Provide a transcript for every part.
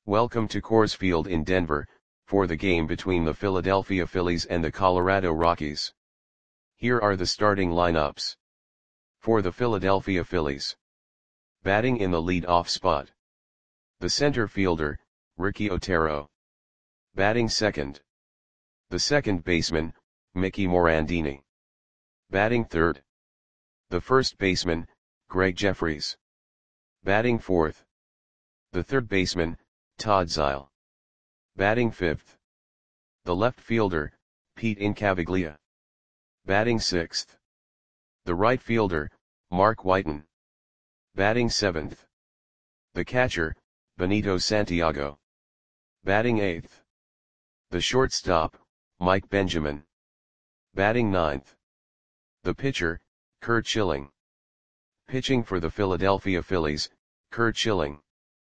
Welcome to Coors Field in Denver, for the game between the Philadelphia Phillies and the Colorado Rockies. Here are the starting lineups. For the Philadelphia Phillies. Batting in the lead-off spot. The center fielder, Ricky Otero. Batting second. The second baseman, Mickey Morandini. Batting third. The first baseman, Greg Jefferies. Batting fourth. The third baseman, Todd Zeile. Batting fifth. The left fielder, Pete Incaviglia. Batting sixth. The right fielder, Mark Whiten. Batting seventh. The catcher, Benito Santiago. Batting eighth. The shortstop, Mike Benjamin. Batting ninth. The pitcher, Curt Schilling. Pitching for the Philadelphia Phillies, Curt Schilling.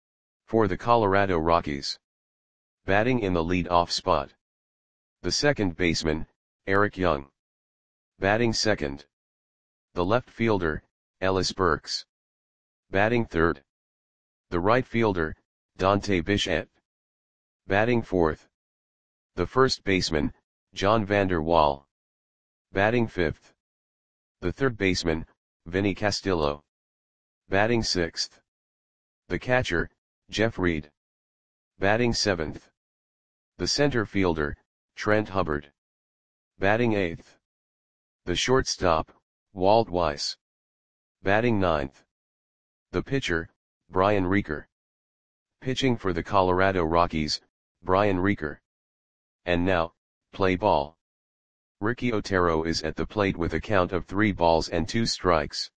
For the Colorado Rockies. Batting in the lead-off spot. The second baseman, Eric Young. Batting second. The left fielder, Ellis Burks. Batting third. The right fielder, Dante Bichette. Batting fourth. The first baseman, John Vander Wal. Batting fifth. The third baseman, Vinny Castillo. Batting sixth. The catcher, Jeff Reed. Batting seventh. The center fielder, Trent Hubbard. Batting eighth. The shortstop, Walt Weiss. Batting ninth. The pitcher, Brian Reeker. Pitching for the Colorado Rockies, Brian Reeker. And now, play ball. Ricky Otero is at the plate with a count of 3 balls and 2 strikes.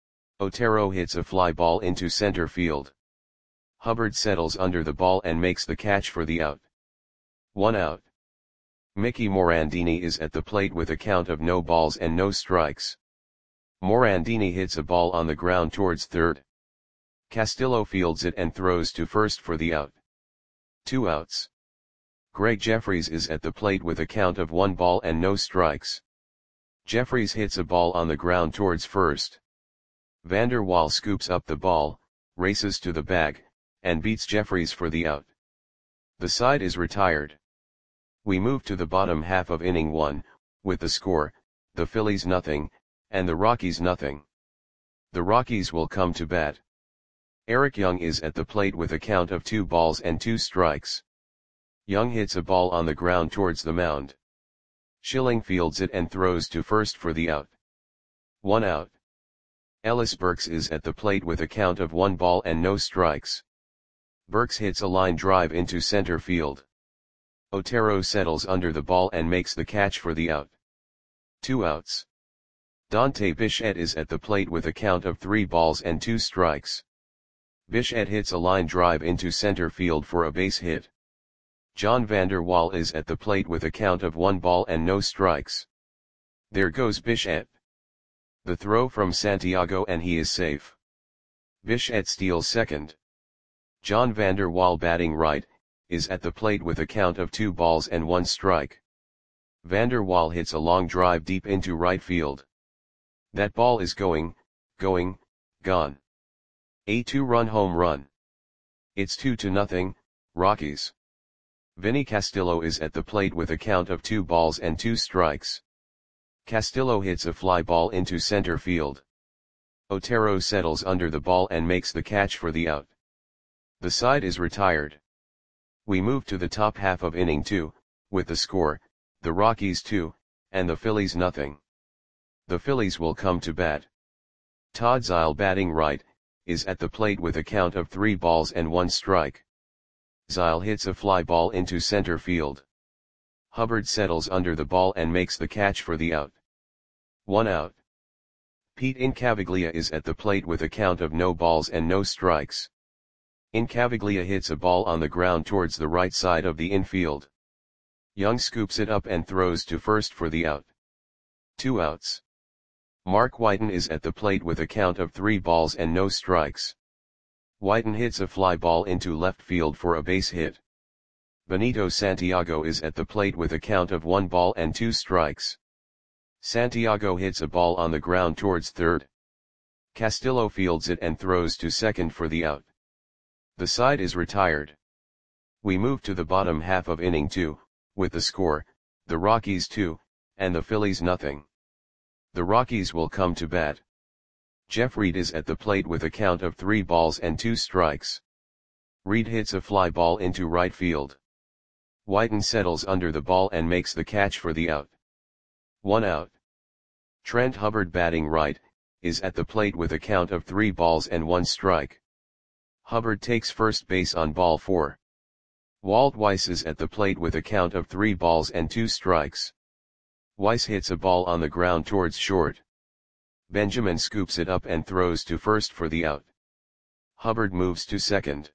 Otero hits a fly ball into center field. Hubbard settles under the ball and makes the catch for the out. 1 out. Mickey Morandini is at the plate with a count of no balls and no strikes. Morandini hits a ball on the ground towards third. Castillo fields it and throws to first for the out. 2 outs. Greg Jefferies is at the plate with a count of 1 ball and no strikes. Jefferies hits a ball on the ground towards first. Vander Wal scoops up the ball, races to the bag, and beats Jefferies for the out. The side is retired. We move to the bottom half of inning 1, with the score, the Phillies nothing, and the Rockies nothing. The Rockies will come to bat. Eric Young is at the plate with a count of 2 balls and 2 strikes. Young hits a ball on the ground towards the mound. Schilling fields it and throws to first for the out. 1 out. Ellis Burks is at the plate with a count of 1 ball and no strikes. Burks hits a line drive into center field. Otero settles under the ball and makes the catch for the out. 2 outs. Dante Bichette is at the plate with a count of 3 balls and 2 strikes. Bichette hits a line drive into center field for a base hit. John Vander Wal is at the plate with a count of 1 ball and no strikes. There goes Bichette. The throw from Santiago and he is safe. Bichette steals second. John Vander Wal batting right, is at the plate with a count of 2 balls and 1 strike. Vander Wal hits a long drive deep into right field. That ball is gone. A 2-run home run. It's 2-0, Rockies. Vinny Castillo is at the plate with a count of 2 balls and 2 strikes. Castillo hits a fly ball into center field. Otero settles under the ball and makes the catch for the out. The side is retired. We move to the top half of inning 2, with the score, the Rockies 2, and the Phillies nothing. The Phillies will come to bat. Todd Zeile batting right, is at the plate with a count of 3 balls and 1 strike. Zeile hits a fly ball into center field. Hubbard settles under the ball and makes the catch for the out. 1 out. Pete Incaviglia is at the plate with a count of no balls and no strikes. Incaviglia hits a ball on the ground towards the right side of the infield. Young scoops it up and throws to first for the out. 2 outs. Mark Whiten is at the plate with a count of 3 balls and no strikes. Whiten hits a fly ball into left field for a base hit. Benito Santiago is at the plate with a count of 1 ball and 2 strikes. Santiago hits a ball on the ground towards third. Castillo fields it and throws to second for the out. The side is retired. We move to the bottom half of inning 2, with the score, the Rockies 2, and the Phillies nothing. The Rockies will come to bat. Jeff Reed is at the plate with a count of 3 balls and 2 strikes. Reed hits a fly ball into right field. Whiten settles under the ball and makes the catch for the out. 1 out. Trent Hubbard, batting right, is at the plate with a count of 3 balls and 1 strike. Hubbard takes first base on ball 4. Walt Weiss is at the plate with a count of 3 balls and 2 strikes. Weiss hits a ball on the ground towards short. Benjamin scoops it up and throws to first for the out. Hubbard moves to second.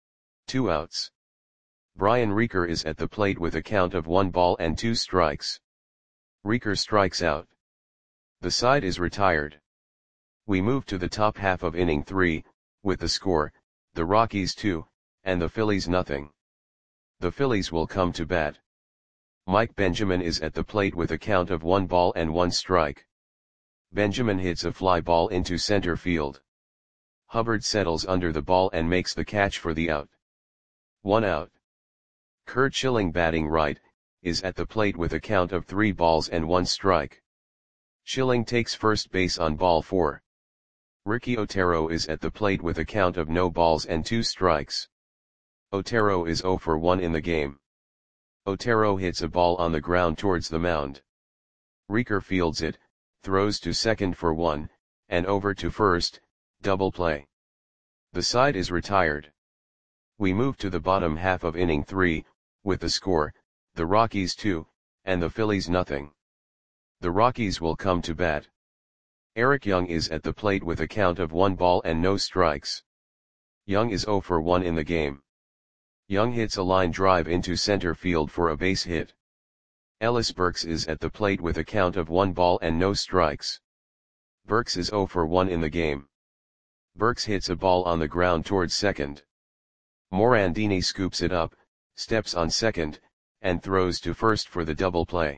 2 outs. Brian Reeker is at the plate with a count of 1 ball and 2 strikes. Reeker strikes out. The side is retired. We move to the top half of inning 3, with the score, the Rockies 2, and the Phillies nothing. The Phillies will come to bat. Mike Benjamin is at the plate with a count of 1 ball and 1 strike. Benjamin hits a fly ball into center field. Hubbard settles under the ball and makes the catch for the out. 1 out. Curt Schilling, batting right, is at the plate with a count of 3 balls and 1 strike. Schilling takes first base on ball 4. Ricky Otero is at the plate with a count of no balls and 2 strikes. Otero is 0 for 1 in the game. Otero hits a ball on the ground towards the mound. Reeker fields it, throws to second for 1, and over to first, double play. The side is retired. We move to the bottom half of inning 3, with the score, the Rockies 2, and the Phillies nothing. The Rockies will come to bat. Eric Young is at the plate with a count of 1 ball and no strikes. Young is 0 for 1 in the game. Young hits a line drive into center field for a base hit. Ellis Burks is at the plate with a count of 1 ball and no strikes. Burks is 0 for 1 in the game. Burks hits a ball on the ground towards second. Morandini scoops it up, steps on second, and throws to first for the double play.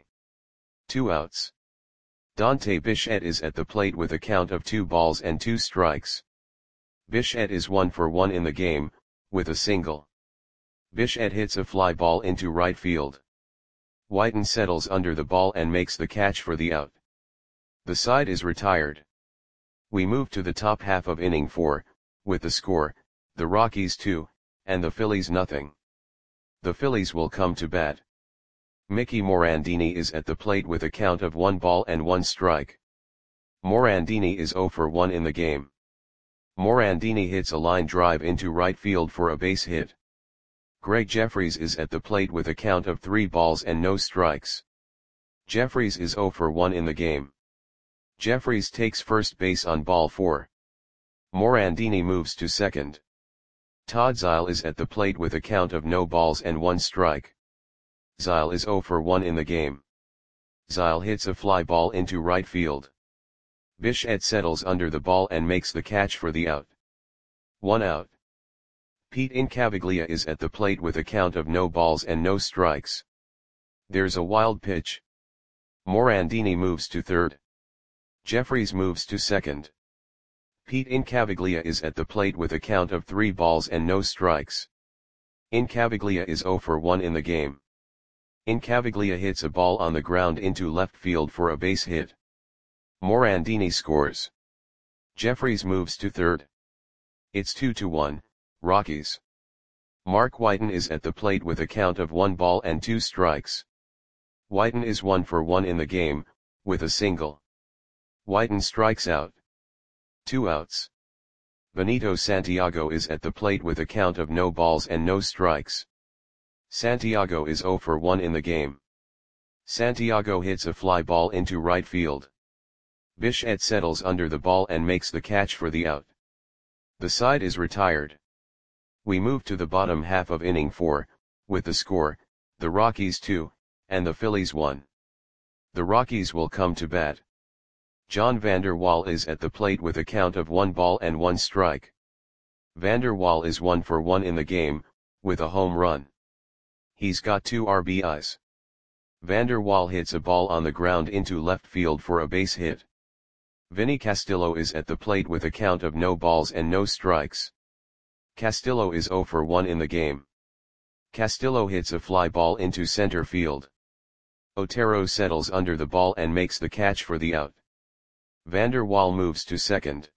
2 outs. Dante Bichette is at the plate with a count of 2 balls and 2 strikes. Bichette is 1 for 1 in the game, with a single. Bichette hits a fly ball into right field. Whiten settles under the ball and makes the catch for the out. The side is retired. We move to the top half of inning 4, with the score, the Rockies 2, and the Phillies nothing. The Phillies will come to bat. Mickey Morandini is at the plate with a count of 1 ball and 1 strike. Morandini is 0 for 1 in the game. Morandini hits a line drive into right field for a base hit. Greg Jeffries is at the plate with a count of 3 balls and no strikes. Jeffries is 0 for 1 in the game. Jeffries takes first base on ball 4. Morandini moves to second. Todd Zeile is at the plate with a count of no balls and 1 strike. Zeile is 0 for 1 in the game. Zeile hits a fly ball into right field. Bichette settles under the ball and makes the catch for the out. 1 out. Pete Incaviglia is at the plate with a count of no balls and no strikes. There's a wild pitch. Morandini moves to third. Jeffries moves to second. Pete Incaviglia is at the plate with a count of 3 balls and no strikes. Incaviglia is 0 for 1 in the game. Incaviglia hits a ball on the ground into left field for a base hit. Morandini scores. Jeffries moves to third. It's 2-1, Rockies. Mark Whiten is at the plate with a count of 1 ball and 2 strikes. Whiten is 1 for 1 in the game, with a single. Whiten strikes out. 2 outs. Benito Santiago is at the plate with a count of no balls and no strikes. Santiago is 0 for 1 in the game. Santiago hits a fly ball into right field. Bichette settles under the ball and makes the catch for the out. The side is retired. We move to the bottom half of inning 4, with the score, the Rockies 2, and the Phillies 1. The Rockies will come to bat. John Vander Wal is at the plate with a count of 1 ball and 1 strike. Vander Wal is 1 for 1 in the game, with a home run. He's got 2 RBIs. Vander Wal hits a ball on the ground into left field for a base hit. Vinny Castillo is at the plate with a count of no balls and no strikes. Castillo is 0 for 1 in the game. Castillo hits a fly ball into center field. Otero settles under the ball and makes the catch for the out. Vander Waal moves to second.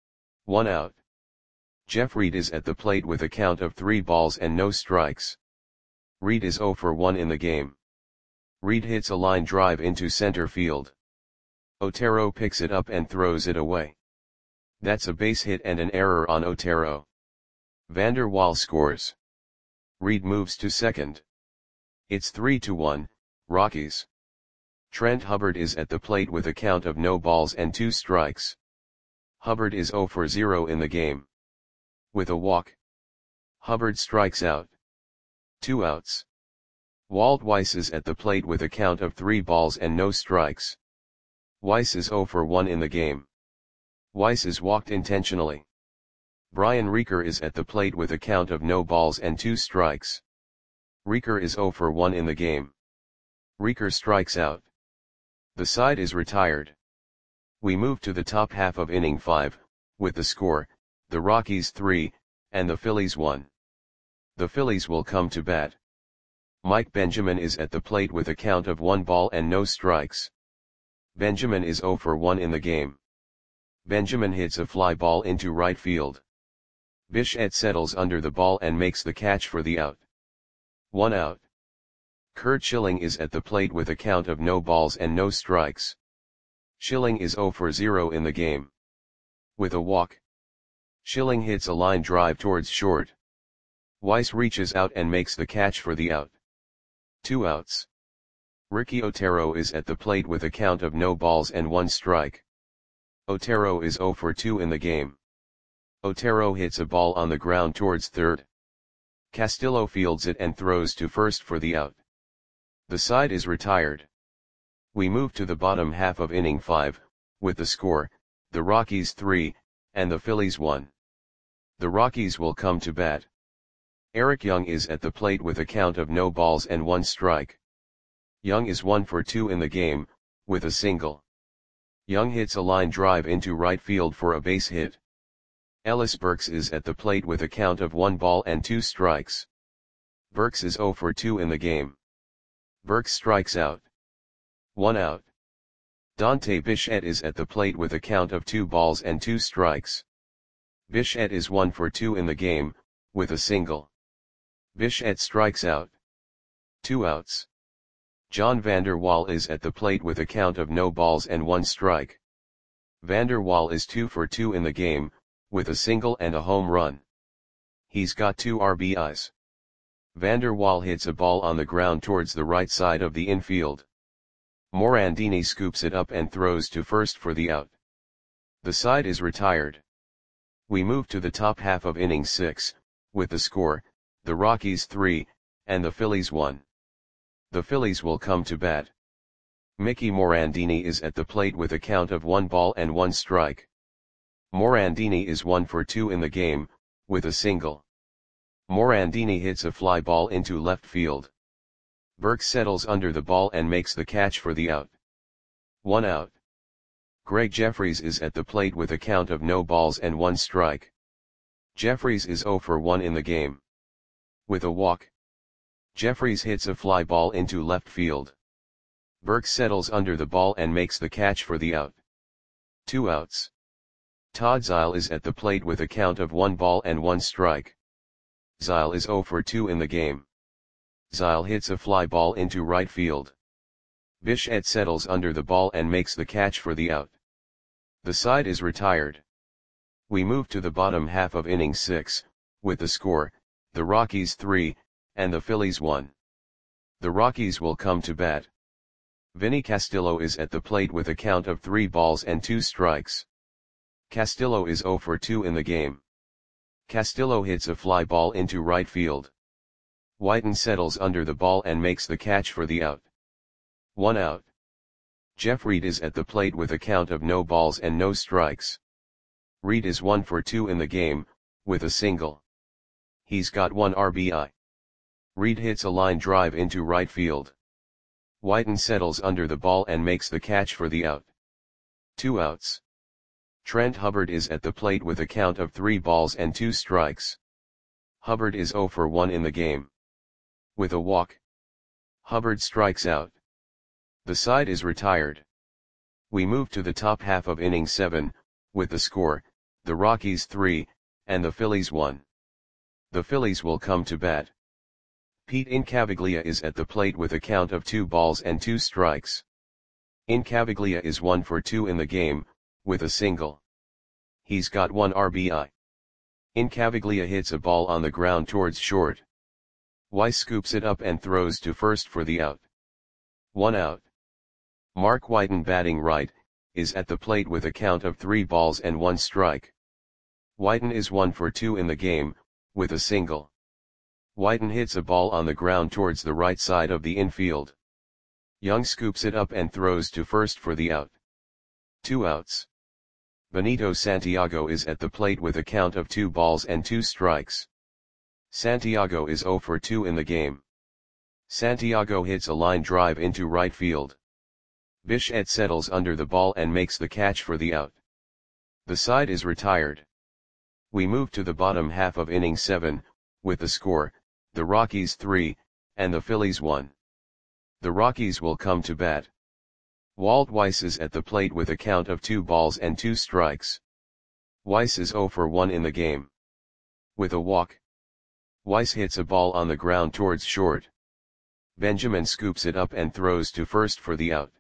1 out. Jeff Reed is at the plate with a count of 3 balls and no strikes. Reed is 0 for 1 in the game. Reed hits a line drive into center field. Otero picks it up and throws it away. That's a base hit and an error on Otero. Vander Waal scores. Reed moves to second. It's 3-1, Rockies. Trent Hubbard is at the plate with a count of no balls and 2 strikes. Hubbard is 0 for 0 in the game. With a walk, Hubbard strikes out. 2 outs. Walt Weiss is at the plate with a count of 3 balls and no strikes. Weiss is 0 for 1 in the game. Weiss is walked intentionally. Brian Reeker is at the plate with a count of no balls and 2 strikes. Reeker is 0 for 1 in the game. Reeker strikes out. The side is retired. We move to the top half of inning 5, with the score, the Rockies 3, and the Phillies 1. The Phillies will come to bat. Mike Benjamin is at the plate with a count of 1 ball and no strikes. Benjamin is 0 for 1 in the game. Benjamin hits a fly ball into right field. Bichette settles under the ball and makes the catch for the out. 1 out. Curt Schilling is at the plate with a count of no balls and no strikes. Schilling is 0 for 0 in the game. With a walk, Schilling hits a line drive towards short. Weiss reaches out and makes the catch for the out. 2 outs. Ricky Otero is at the plate with a count of no balls and 1 strike. Otero is 0 for 2 in the game. Otero hits a ball on the ground towards third. Castillo fields it and throws to first for the out. The side is retired. We move to the bottom half of inning 5, with the score, the Rockies 3, and the Phillies 1. The Rockies will come to bat. Eric Young is at the plate with a count of no balls and 1 strike. Young is 1 for 2 in the game, with a single. Young hits a line drive into right field for a base hit. Ellis Burks is at the plate with a count of 1 ball and 2 strikes. Burks is 0 for 2 in the game. Burks strikes out. 1 out. Dante Bichette is at the plate with a count of 2 balls and 2 strikes. Bichette is 1 for 2 in the game, with a single. Bichette strikes out. 2 outs. John Vander Waal is at the plate with a count of no balls and 1 strike. Vander Waal is 2 for 2 in the game, with a single and a home run. He's got 2 RBIs. Vander Waal hits a ball on the ground towards the right side of the infield. Morandini scoops it up and throws to first for the out. The side is retired. We move to the top half of inning 6, with the score, the Rockies 3, and the Phillies 1. The Phillies will come to bat. Mickey Morandini is at the plate with a count of 1 ball and 1 strike. Morandini is 1 for 2 in the game, with a single. Morandini hits a fly ball into left field. Burke settles under the ball and makes the catch for the out. 1 out. Greg Jeffries is at the plate with a count of no balls and 1 strike. Jeffries is 0 for 1 in the game. With a walk, Jeffries hits a fly ball into left field. Burke settles under the ball and makes the catch for the out. 2 outs. Todd Zeile is at the plate with a count of 1 ball and 1 strike. Zeile is 0 for 2 in the game. Zeile hits a fly ball into right field. Bichette settles under the ball and makes the catch for the out. The side is retired. We move to the bottom half of inning 6, with the score, the Rockies 3, and the Phillies 1. The Rockies will come to bat. Vinny Castillo is at the plate with a count of 3 balls and 2 strikes. Castillo is 0 for 2 in the game. Castillo hits a fly ball into right field. Whiten settles under the ball and makes the catch for the out. 1 out. Jeff Reed is at the plate with a count of no balls and no strikes. Reed is 1 for 2 in the game, with a single. He's got 1 RBI. Reed hits a line drive into right field. Whiten settles under the ball and makes the catch for the out. 2 outs. Trent Hubbard is at the plate with a count of 3 balls and 2 strikes. Hubbard is 0 for 1 in the game. with a walk. Hubbard strikes out. The side is retired. We move to the top half of inning 7, with the score, the Rockies 3, and the Phillies 1. The Phillies will come to bat. Pete Incaviglia is at the plate with a count of 2 balls and 2 strikes. Incaviglia is 1 for 2 in the game, with a single. He's got 1 RBI. Incaviglia hits a ball on the ground towards short. Weiss scoops it up and throws to first for the out. 1 out. Mark Whiten, batting right, is at the plate with a count of 3 balls and 1 strike. Whiten is 1 for 2 in the game, with a single. Whiten hits a ball on the ground towards the right side of the infield. Young scoops it up and throws to first for the out. 2 outs. Benito Santiago is at the plate with a count of 2 balls and 2 strikes. Santiago is 0 for 2 in the game. Santiago hits a line drive into right field. Bichette settles under the ball and makes the catch for the out. The side is retired. We move to the bottom half of inning 7, with the score, the Rockies 3, and the Phillies 1. The Rockies will come to bat. Walt Weiss is at the plate with a count of 2 balls and 2 strikes. Weiss is 0 for 1 in the game. With a walk. Weiss hits a ball on the ground towards short. Benjamin scoops it up and throws to first for the out.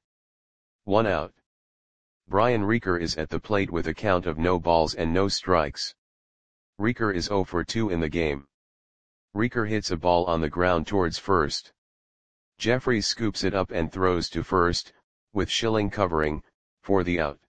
1 out. Brian Reeker is at the plate with a count of no balls and no strikes. Reeker is 0 for 2 in the game. Reeker hits a ball on the ground towards first. Jeffries scoops it up and throws to first, with Schilling covering, for the out.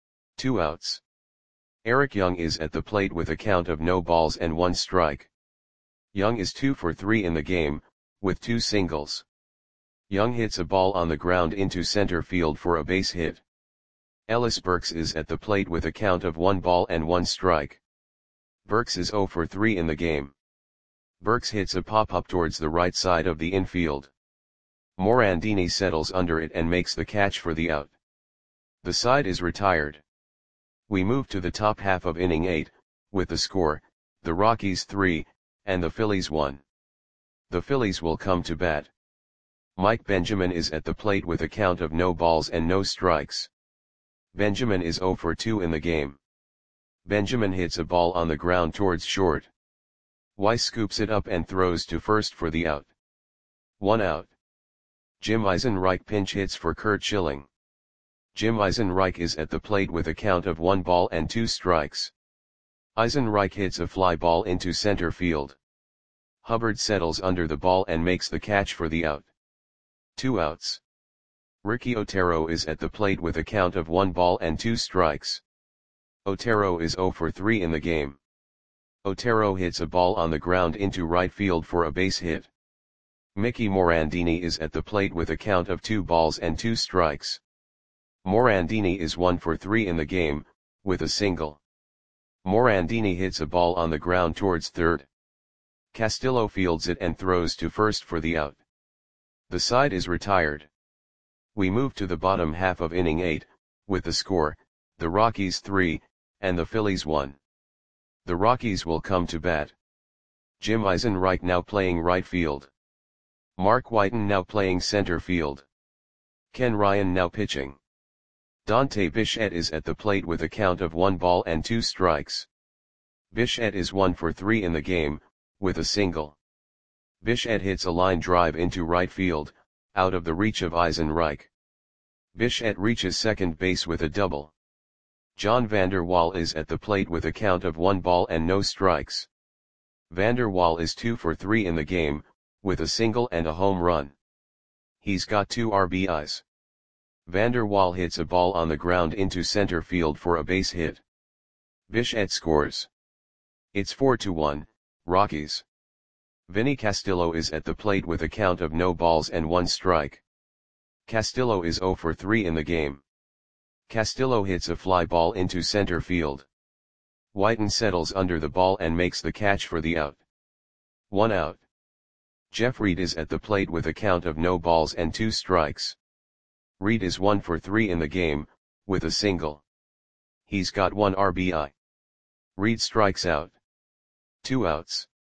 2 outs. Eric Young is at the plate with a count of no balls and 1 strike. Young is 2 for 3 in the game, with 2 singles. Young hits a ball on the ground into center field for a base hit. Ellis Burks is at the plate with a count of 1 ball and 1 strike. Burks is 0 for 3 in the game. Burks hits a pop-up towards the right side of the infield. Morandini settles under it and makes the catch for the out. The side is retired. We move to the top half of inning 8, with the score, the Rockies 3, and the Phillies 1. The Phillies will come to bat. Mike Benjamin is at the plate with a count of no balls and no strikes. Benjamin is 0 for 2 in the game. Benjamin hits a ball on the ground towards short. Weiss scoops it up and throws to first for the out. 1 out. Jim Eisenreich pinch hits for Curt Schilling. Jim Eisenreich is at the plate with a count of 1 ball and 2 strikes. Eisenreich hits a fly ball into center field. Hubbard settles under the ball and makes the catch for the out. 2 outs. Ricky Otero is at the plate with a count of 1 ball and 2 strikes. Otero is 0 for 3 in the game. Otero hits a ball on the ground into right field for a base hit. Mickey Morandini is at the plate with a count of 2 balls and 2 strikes. Morandini is 1 for 3 in the game, with a single. Morandini hits a ball on the ground towards third. Castillo fields it and throws to first for the out. The side is retired. We move to the bottom half of inning 8, with the score, the Rockies 3, and the Phillies 1. The Rockies will come to bat. Jim Eisenreich now playing right field. Mark Whiten now playing center field. Ken Ryan now pitching. Dante Bichette is at the plate with a count of 1 ball and 2 strikes. Bichette is 1 for 3 in the game, with a single. Bichette hits a line drive into right field, out of the reach of Eisenreich. Bichette reaches second base with a double. John Vander Wal is at the plate with a count of 1 ball and no strikes. Vander Wal is 2 for 3 in the game, with a single and a home run. He's got 2 RBIs. Vander Wal hits a ball on the ground into center field for a base hit. Bichette scores. It's 4-1, Rockies. Vinny Castillo is at the plate with a count of no balls and 1 strike. Castillo is 0 for 3 in the game. Castillo hits a fly ball into center field. Whiten settles under the ball and makes the catch for the out. 1 out. Jeff Reed is at the plate with a count of no balls and 2 strikes. Reed is 1 for 3 in the game, with a single. He's got 1 RBI. Reed strikes out. 2 outs.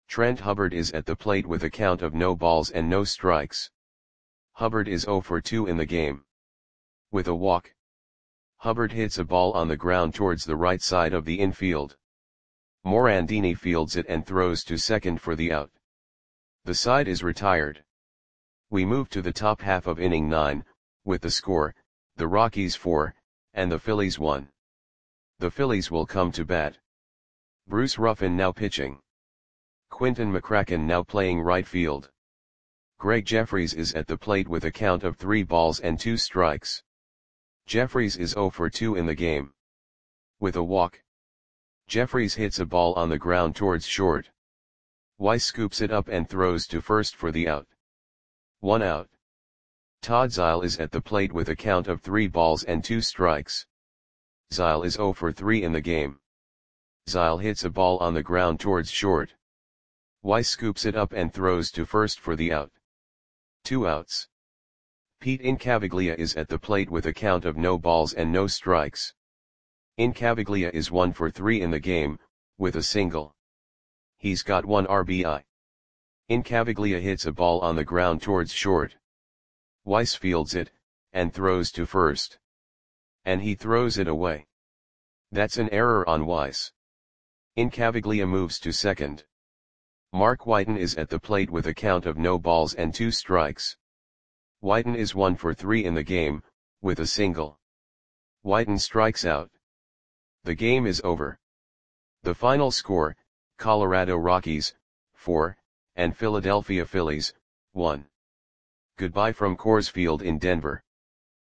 Trent Hubbard is at the plate with a count of no balls and no strikes. Hubbard is 0 for 2 in the game. With a walk. Hubbard hits a ball on the ground towards the right side of the infield. Morandini fields it and throws to second for the out. The side is retired. We move to the top half of inning 9, with the score, the Rockies 4, and the Phillies 1. The Phillies will come to bat. Bruce Ruffin now pitching. Quinton McCracken now playing right field. Greg Jeffries is at the plate with a count of 3 balls and 2 strikes. Jeffries is 0 for 2 in the game. With a walk. Jeffries hits a ball on the ground towards short. Weiss scoops it up and throws to first for the out. 1 out. Todd Zeile is at the plate with a count of 3 balls and 2 strikes. Zeile is 0 for 3 in the game. Zeile hits a ball on the ground towards short. Weiss scoops it up and throws to first for the out. 2 outs. Pete Incaviglia is at the plate with a count of no balls and no strikes. Incaviglia is 1 for 3 in the game, with a single. He's got 1 RBI. Incaviglia hits a ball on the ground towards short. Weiss fields it, and throws to first. And he throws it away. That's an error on Weiss. Incaviglia moves to second. Mark Whiten is at the plate with a count of no balls and 2 strikes. Whiten is 1 for 3 in the game, with a single. Whiten strikes out. The game is over. The final score, Colorado Rockies, 4, and Philadelphia Phillies, 1. Goodbye from Coors Field in Denver.